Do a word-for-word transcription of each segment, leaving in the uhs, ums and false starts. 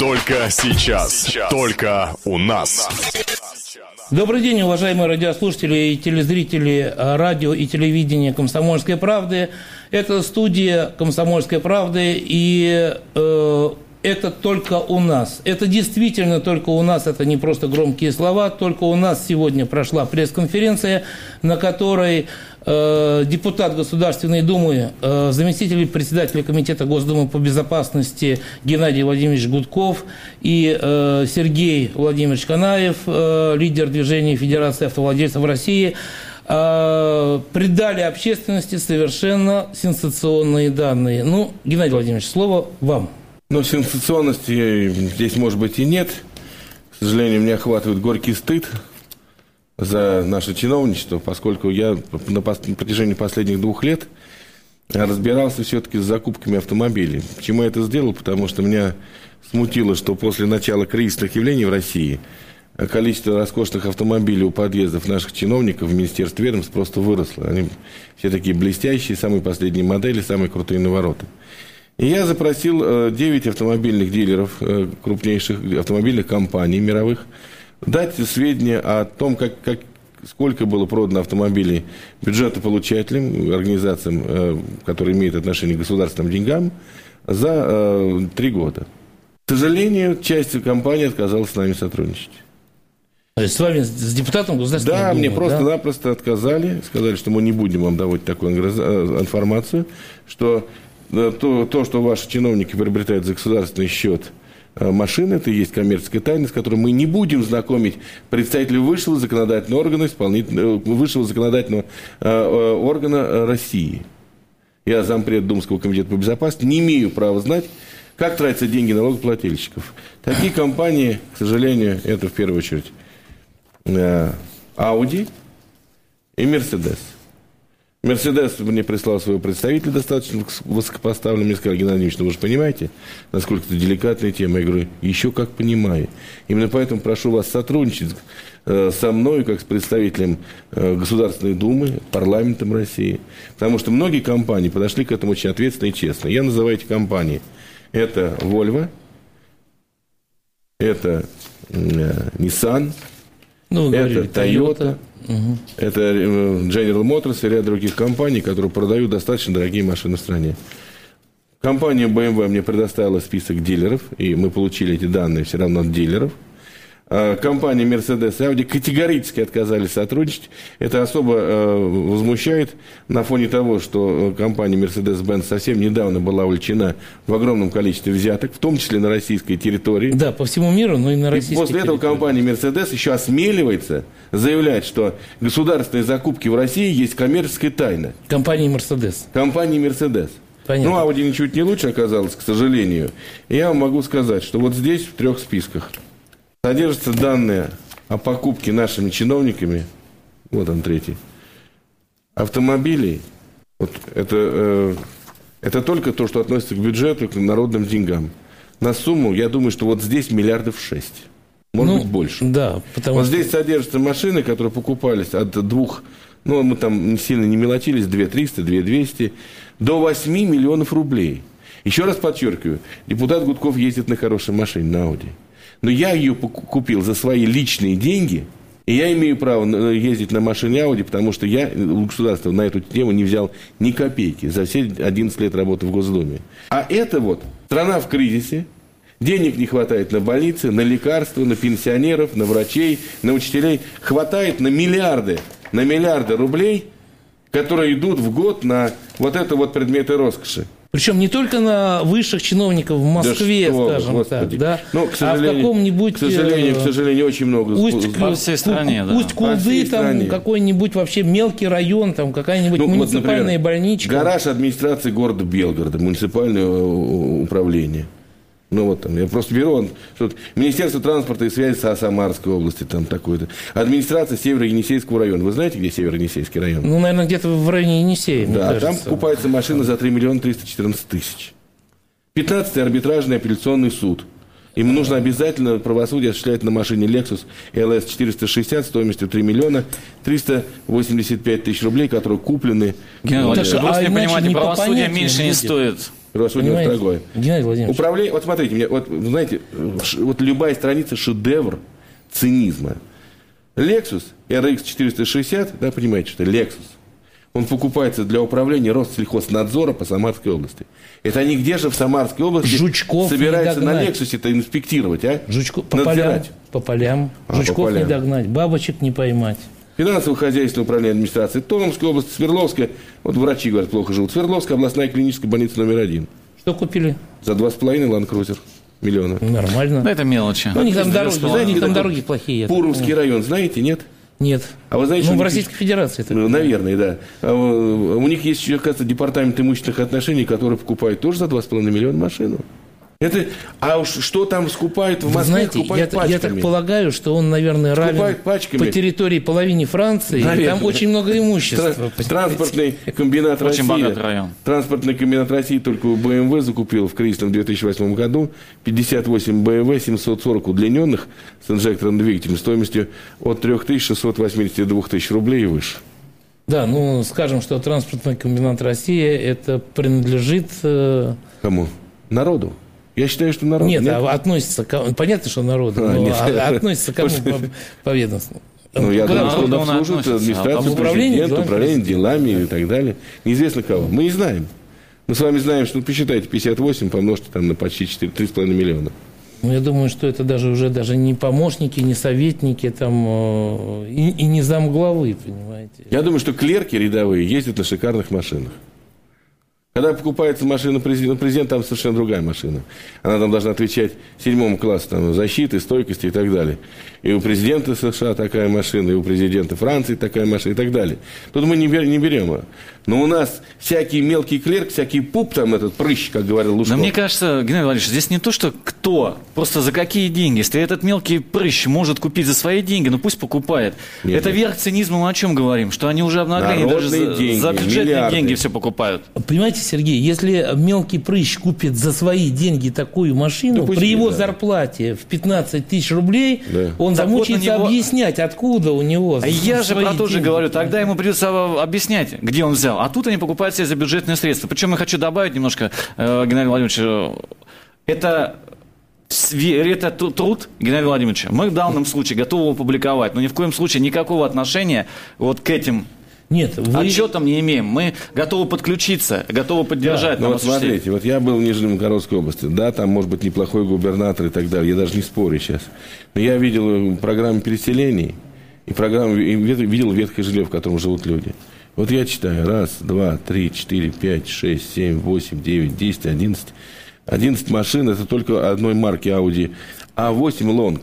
Только сейчас. сейчас. Только у нас. Добрый день, уважаемые радиослушатели и телезрители радио и телевидения «Комсомольской правды». Это студия «Комсомольской правды», и э, это только у нас. Это действительно только у нас, это не просто громкие слова. Только у нас сегодня прошла пресс-конференция, на которой э, депутат Государственной Думы, э, заместитель председателя Комитета Госдумы по безопасности Геннадий Владимирович Гудков и э, Сергей Владимирович Канаев, э, лидер движения Федерации автовладельцев России, э, придали общественности совершенно сенсационные данные. Ну, Геннадий Владимирович, слово вам. Ну, сенсационности здесь, может быть, и нет. К сожалению, меня охватывает горький стыд за наше чиновничество, поскольку я на протяжении последних двух лет разбирался все-таки с закупками автомобилей. Почему я это сделал? Потому что меня смутило, что после начала кризисных явлений в России количество роскошных автомобилей у подъездов наших чиновников в Министерстве ведомств просто выросло. Они все такие блестящие, самые последние модели, самые крутые навороты. И я запросил девять автомобильных дилеров, крупнейших автомобильных компаний мировых, дать сведения о том, как, как, сколько было продано автомобилей бюджетополучателям, организациям, которые имеют отношение к государственным деньгам, за три года. К сожалению, часть компаний отказалась с нами сотрудничать. То есть с вами, с депутатом Государственной Думы? Да, мне просто-напросто отказали, сказали, что мы не будем вам давать такую информацию, что... То, то, что ваши чиновники приобретают за государственный счет машины, это и есть коммерческая тайна, с которой мы не будем знакомить представителей высшего законодательного органа, исполнительного, высшего законодательного э, органа России. Я зампред Думского комитета по безопасности, не имею права знать, как тратятся деньги налогоплательщиков. Такие компании, к сожалению, это в первую очередь э, Audi и Mercedes. Мерседес мне прислал своего представителя достаточно высокопоставленного. Мне сказали: Геннадий Ильич, ну вы же понимаете, насколько это деликатная тема. Я говорю: еще как понимаю. Именно поэтому прошу вас сотрудничать э, со мной, как с представителем э, Государственной Думы, парламентом России. Потому что многие компании подошли к этому очень ответственно и честно. Я называю эти компании. Это Volvo, это э, Nissan, ну, это Toyota. Угу. Это General Motors и ряд других компаний, которые продают достаточно дорогие машины в стране. Компания бэ эм вэ мне предоставила список дилеров, и мы получили эти данные все равно от дилеров. Компания Mercedes и Audi категорически отказались сотрудничать. Это особо э, возмущает на фоне того, что компания Mercedes-Benz совсем недавно была увлечена в огромном количестве взяток, в том числе на российской территории. Да, по всему миру, но и на российской и после территории. этого компания Mercedes еще осмеливается заявлять, что государственные закупки в России есть коммерческая тайна. Компания Mercedes. Компания Mercedes. Понятно. Ну, Audi ничуть не лучше оказалось, к сожалению. И я вам могу сказать, что вот здесь, в трех списках, содержатся данные о покупке нашими чиновниками, вот он третий, автомобилей. Вот это, э, это только то, что относится к бюджету, к народным деньгам. На сумму, я думаю, что вот здесь миллиардов шесть. Может ну, быть, больше. Да, потому вот что... здесь содержатся машины, которые покупались от двух, ну, мы там сильно не мелочились, две триста, две двести, до восьми миллионов рублей. Еще раз подчеркиваю, депутат Гудков ездит на хорошей машине, на Audi. Но я ее купил за свои личные деньги, и я имею право ездить на машине Audi, потому что я у государства на эту тему не взял ни копейки за все одиннадцать лет работы в Госдуме. А это вот страна в кризисе, денег не хватает на больницы, на лекарства, на пенсионеров, на врачей, на учителей. Хватает на миллиарды, на миллиарды рублей, которые идут в год на вот это вот предметы роскоши. Причем не только на высших чиновников в Москве, да что, скажем Господи. так, да, ну, к а в каком-нибудь... К сожалению, к сожалению, очень много... Усть, по всей стране, у, да. Усть-Кулды, там какой-нибудь вообще мелкий район, там какая-нибудь ну, муниципальная вот, например, больничка. Гараж администрации города Белгорода, муниципальное управление. Ну вот там, я просто беру, он, что Министерство транспорта и связи со Самарской области, там такое-то. Администрация Северо-Енисейского района. Вы знаете, где Северо-Енисейский район? Ну, наверное, где-то в районе Енисея, мне да, кажется. Там покупается машина за три миллиона триста четырнадцать тысяч. пятнадцатый арбитражный апелляционный суд. Им нужно обязательно правосудие осуществлять на машине Lexus эл эс четыреста шестьдесят стоимостью три миллиона триста восемьдесят пять тысяч рублей, которые куплены... Геннадий Владимирович, вы просто не понимаете, правосудие меньше не стоит. Превосходно дорогое. Геннадий Владимирович. Управление, вот смотрите, мне, вот, знаете, вот любая страница шедевр цинизма. Lexus эр икс четыреста шестьдесят, да, понимаете, что Lexus, он покупается для управления Россельхознадзора по Самарской области. Это они где же в Самарской области Жучков собираются на Лексусе-то инспектировать, а? Жучков, по полям, по полям. А, Жучков по полям. не догнать, бабочек не поймать. Финансово-хозяйственное управление администрации Томской области, Свердловская. Вот врачи говорят, плохо живут. Свердловская областная клиническая больница номер один. Что купили? За два с половиной ланд-крузер миллиона. Нормально. Да это мелочи. Ну, у них там дороги, Знаете, у них там такой дороги плохие. Пуровский район, знаете, нет? Нет. А вы знаете, ну, что в них Российской есть... Федерации. Так. Ну, наверное, да. А у них есть еще, оказывается, департамент имущественных отношений, который покупает тоже за два с половиной миллиона машину. Это, а уж что там скупают в Вы Москве, знаете, скупают я, пачками. я так полагаю, что он, наверное, равен пачками. по территории половине Франции. Наверное. Там очень много имущества. Транспортный комбинат России. Очень богатый район. Транспортный комбинат России только у бэ эм вэ закупил в кризисном две тысячи восьмом году пятьдесят восемь бэ эм вэ семьсот сорок удлиненных с инжекторным двигателем стоимостью от три тысячи шестьсот восемьдесят два тысячи рублей и выше. Да, ну, скажем, что транспортный комбинат России это принадлежит... Э... Кому? Народу. Я считаю, что народ... Нет, нет? А относится к... Понятно, что народу, а, но нет. А, относится к кому по, по ведомству? Ну, я Куда? думаю, что он обслуживает администрацию, президента, управление делами и так далее. Неизвестно кого. Мы не знаем. Мы с вами знаем, что, ну, посчитайте, пятьдесят восемь помножьте там на почти четыре, три с половиной миллиона. Ну, я думаю, что это даже уже даже не помощники, не советники, там, и, и не замглавы, понимаете. Я думаю, что клерки рядовые ездят на шикарных машинах. Когда покупается машина президента, президент, там совершенно другая машина. Она там должна отвечать седьмому классу там, защиты, стойкости и так далее. И у президента США такая машина, и у президента Франции такая машина и так далее. Тут мы не берем. Не берем. Но у нас всякий мелкий клерк, всякий пуп, там этот прыщ, как говорил Лужков. Но мне кажется, Геннадий Владимирович, здесь не то, что кто, просто за какие деньги. Если этот мелкий прыщ может купить за свои деньги, ну пусть покупает. Нет, это нет. Верх цинизма, мы о чем говорим? Что они уже обнаглели, даже деньги, за, за бюджетные миллиарды. деньги все покупают. Понимаете, Сергей, если мелкий прыщ купит за свои деньги такую машину, да при его да. зарплате в пятнадцать тысяч рублей, да. он так замучается вот него... объяснять, откуда у него. А я же про то же деньги. говорю, тогда ему придется объяснять, где он взял. А тут они покупают себе за бюджетные средства. Причем я хочу добавить немножко, э, Геннадий Владимирович, это... Это труд Геннадия Владимировича. Мы в данном случае готовы его публиковать, но ни в коем случае никакого отношения вот к этим Нет, вы... отчетам не имеем. Мы готовы подключиться, готовы поддержать. Да, ну вот смотрите, вот я был в Нижней Новгородской области, да, там может быть неплохой губернатор и так далее, я даже не спорю сейчас. Но я видел программу переселений и программу, и видел ветхое жилье, в котором живут люди. Вот я читаю, раз, два, три, четыре, пять, шесть, семь, восемь, девять, десять, одиннадцать. одиннадцать машин, это только одной марки Audi а восемь Long.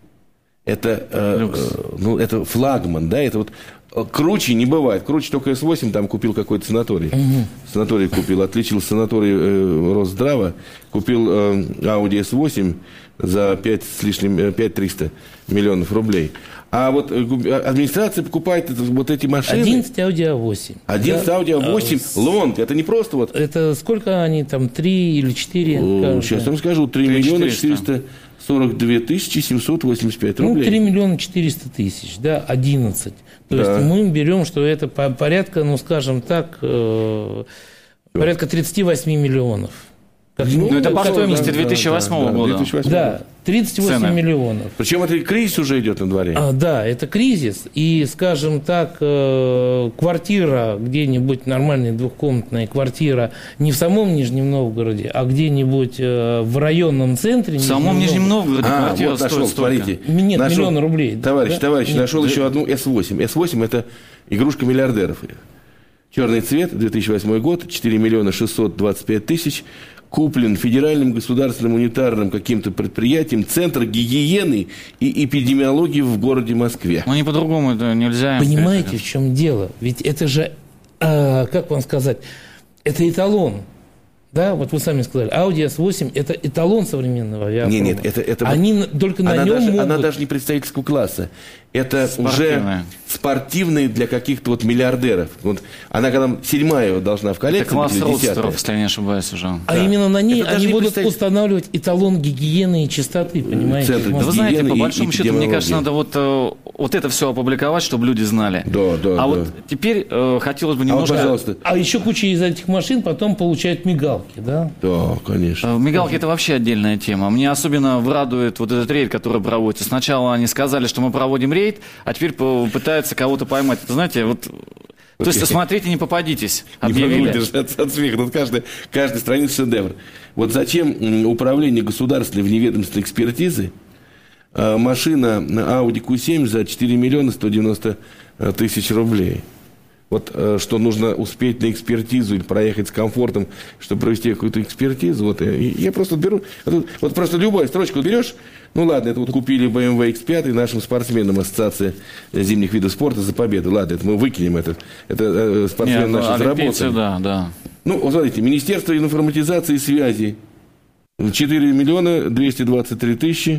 Это, э, э, ну, это флагман, да, это вот круче не бывает. Круче только эс восемь там купил какой-то санаторий. Угу. Санаторий купил, отличил санаторий э, Росздрава, купил э, Audi эс восемь за пять с лишним, пять триста миллионов рублей. А вот администрация покупает это, вот эти машины. одиннадцать Audi а восемь. одиннадцать Audi а восемь Long. Это не просто вот... Это сколько они там, три или четыре? О, сейчас я вам скажу, три миллиона четыреста сорок две тысячи семьсот восемьдесят пять рублей. Ну, три миллиона четыреста тысяч, да, одиннадцать. То да. есть мы берем, что это порядка, ну, скажем так, э, порядка тридцать восемь миллионов. Как, ну, ну, это по стоимости две тысячи восьмого да, года. две тысячи восьмого. Да, тридцать восемь Цены. Миллионов. Причем это кризис уже идет на дворе. А, да, это кризис. И, скажем так, э, квартира, где-нибудь нормальная двухкомнатная квартира, не в самом Нижнем Новгороде, а где-нибудь э, в районном центре. В самом Нижнем Новгороде а, квартира вот нашел, стоит смотрите. Нет, нашел, миллион рублей. Товарищ, да? товарищ, Нет, нашел да. еще одну эс восемь. эс восемь это игрушка миллиардеров. Черный цвет, две тысячи восьмой год, четыре миллиона шестьсот двадцать пять тысяч. Куплен федеральным государственным унитарным каким-то предприятием Центр гигиены и эпидемиологии в городе Москве. Ну, не по-другому это нельзя. Понимаете, в чем дело? Ведь это же, э, как вам сказать, это эталон. Да, вот вы сами сказали, Audi эс восемь – это эталон современного авиапрома. Нет, нет, это, это Они вот, только на она нем даже, могут... Она даже не представительского класса. это Спортивная. уже спортивные для каких-то вот миллиардеров. Вот она когда седьмая должна в коллекции. Это класс или родстеров, десятая. если я не ошибаюсь уже. А Да. именно на ней Это даже они не будут представить. устанавливать эталон гигиены и чистоты, понимаете? Центр в Да вы Москве. знаете, гигиены по и большому счету, мне эпидемиологии. кажется, надо вот, э, вот это все опубликовать, чтобы люди знали. Да, да, а да. вот теперь э, хотелось бы А вот, немножко... пожалуйста. А еще куча из этих машин потом получают мигалки, да? Да, конечно. Э, Мигалки – это вообще отдельная тема. Мне особенно радует вот этот рейд, который проводится. Сначала они сказали, что мы проводим рейд, а теперь по- пытаются кого-то поймать. Это, знаете, вот... То есть смотрите, не попадитесь. Не могу Объявили. держаться от смеха. Тут каждая, каждая страница шедевр. Вот зачем м, управление государственной вневедомственной экспертизы а, машина Audi кью семь за четыре миллиона сто девяносто тысяч рублей? Вот э, что нужно успеть на экспертизу или проехать с комфортом, чтобы провести какую-то экспертизу. Вот, э, и я просто беру, вот, вот просто любую строчку берешь, ну ладно, это вот купили бэ эм вэ икс пять нашим спортсменам Ассоциации зимних видов спорта за победу. Ладно, это мы выкинем, это, это э, спортсмены Нет, ну, наши олимпийцы, заработали. да, да. Ну, вот смотрите, Министерство информатизации и связи четыре миллиона двести двадцать три тысячи,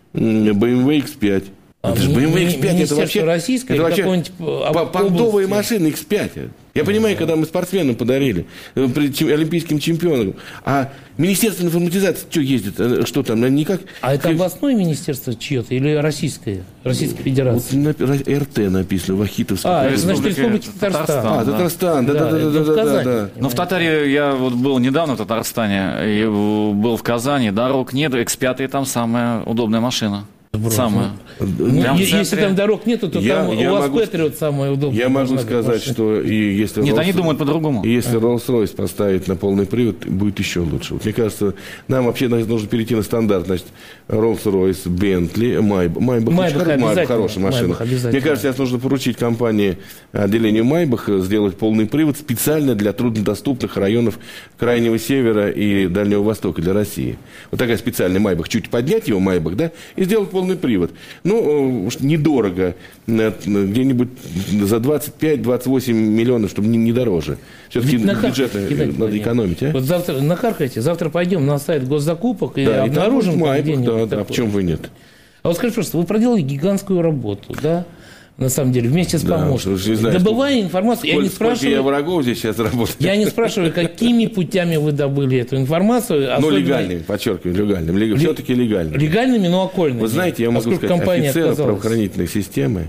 м, бэ эм вэ икс пять. А Это же бэ эм вэ икс пять, это Министерство вообще, российское это или вообще какой-нибудь, а, по- понтовые области? машины икс пять. Я понимаю, когда мы спортсменам подарили, э, при- чем- олимпийским чемпионам, а Министерство информатизации что ездит, э, что там, э, никак... А это областное министерство чье-то или российское? Российской Вот Федерации? на- эр тэ написано, Вахитовское. А, это значит Республика Республика Татарстан. Татарстан. А, да. Татарстан, да, да, да, это да, в да, да, Казани. да. Ну, в Татаре я вот был недавно в Татарстане, и был в Казани, дорог нет, икс пять там самая удобная машина. Самая. Ну, Прям в е- если центре. там дорог нету, то Я- там я у вас могу- Патриот самое удобное. Я могу должна быть сказать, машина. что и если Нет, Rolls- они думают по-другому. И если Rolls-Royce поставить на полный привод, будет еще лучше. Вот мне кажется, нам вообще нужно перейти на стандарт. Значит, Rolls-Royce, Bentley, Maybach. Maybach, Maybach очень хоро- Maybach обязательно. хорошая машина. Maybach обязательно. Мне кажется, сейчас нужно поручить компании, отделению Maybach сделать полный привод специально для труднодоступных районов Крайнего Севера и Дальнего Востока для России. Вот такая специальная Maybach. Чуть поднять его, Maybach, да, и сделать полный привод. Ну, уж недорого. э, Где-нибудь за двадцать пять - двадцать восемь миллионов, чтобы не, не дороже. Все-таки Ведь на кар- бюджет э, Геннадий надо Владимирович, экономить, а? Вот завтра накаркайте, завтра пойдем на сайт госзакупок и Да, и там обнаружим будет там Maybach, где-нибудь да, да, такое. почему бы нет? А вот скажи, просто, вы проделали гигантскую работу, да? На самом деле, вместе с Да, помощником. уж не знаю, Добывая сколько- информацию, я Сколько, не сколько я спрашиваю, врагов здесь сейчас работаю? я не спрашиваю, какими путями вы добыли эту информацию. Ну, особенно легальными, подчеркиваю, легальными. Все-таки легальными. Легальными, но окольными. Вы знаете, я могу поскольку сказать, компания офицеры отказалась. правоохранительной системы,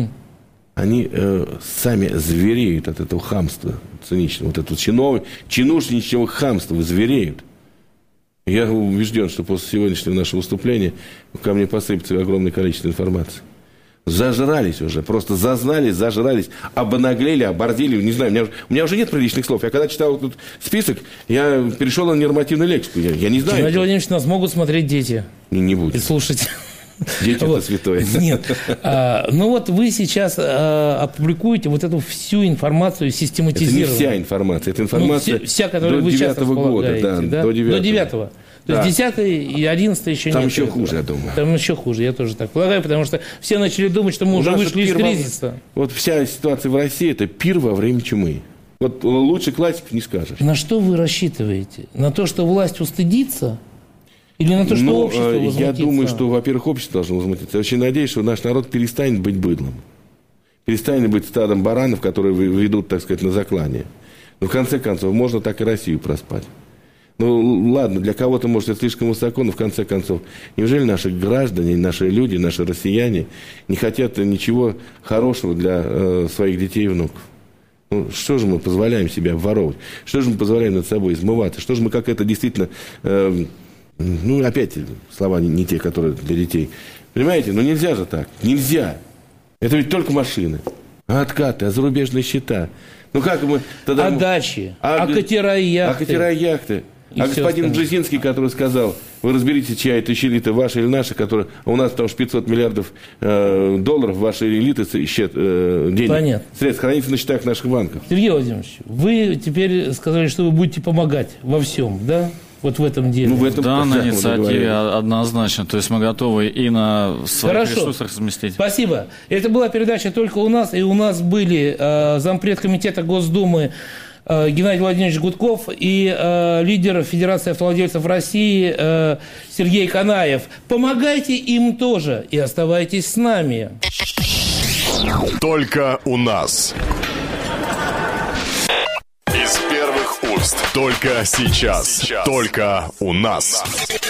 они э, сами звереют от этого хамства циничного, вот этого чинов, чинушничьего хамства, звереют. Я убежден, что после сегодняшнего нашего выступления ко мне посыпется огромное количество информации. Зажрались уже, просто зазнались, зажрались, обнаглели, оборзели, не знаю, у меня, у меня уже нет приличных слов. Я когда читал этот список, я перешел на нормативную лексику, я, я не знаю. Геннадий Владимирович, нас могут смотреть дети Не, не и будет. слушать. Дети это святое. Нет. А, ну вот вы сейчас а, опубликуете вот эту всю информацию Это не систематизированную. вся информация, это Ну, информация вся, вся, которую до вы сейчас девятого года, да, располагаете, да? до девятого. До девятого. То Да. есть десятый и одиннадцатый еще Там нет. еще этого. хуже, я думаю. Там еще хуже, я тоже так полагаю, потому что все начали думать, что мы У уже нас вышли из пир во- кризиса. Вот вся ситуация в России – это пир во время чумы. Вот лучше классиков не скажешь. На что вы рассчитываете? На то, что власть устыдится? Или на то, что Ну, общество э, возмутится? я думаю, что, во-первых, общество должно возмутиться. Я очень надеюсь, что наш народ перестанет быть быдлом. Перестанет быть стадом баранов, которые вы- ведут, так сказать, на заклание. Но в конце концов, можно так и Россию проспать. Ну, ладно, для кого-то, может, это слишком высоко, но в конце концов, неужели наши граждане, наши люди, наши россияне не хотят ничего хорошего для э, своих детей и внуков? Ну, что же мы позволяем себя обворовывать? Что же мы позволяем над собой измываться? Что же мы как это действительно... э, ну, опять слова не, не те, которые для детей. Понимаете? Ну, нельзя же так. Нельзя. Это ведь только машины. А откаты, а зарубежные счета. Ну, как мы... Тогда А мы- дачи, А а г- катера и А яхты. катера и яхты. И а всё господин остальное. Бжезинский, который сказал, вы разберите, чья это элита, ваша или наша, которая, а у нас там уж пятьсот миллиардов э, долларов вашей элиты счет, э, денег, Понятно. средств хранится на счетах наших банков. Сергей Владимирович, вы теперь сказали, что вы будете помогать во всем, да? Вот в этом деле. Ну, в этом Да, на так мы инициативе договорились. однозначно. То есть мы готовы и на своих Хорошо. ресурсах разместить. Спасибо. Это была передача «Только у нас». И у нас были э, зампред комитета Госдумы э, Геннадий Владимирович Гудков и э, лидер Федерации автовладельцев России э, Сергей Канаев. Помогайте им тоже и оставайтесь с нами. Только у нас. Из первых уст. Только сейчас. Только у нас.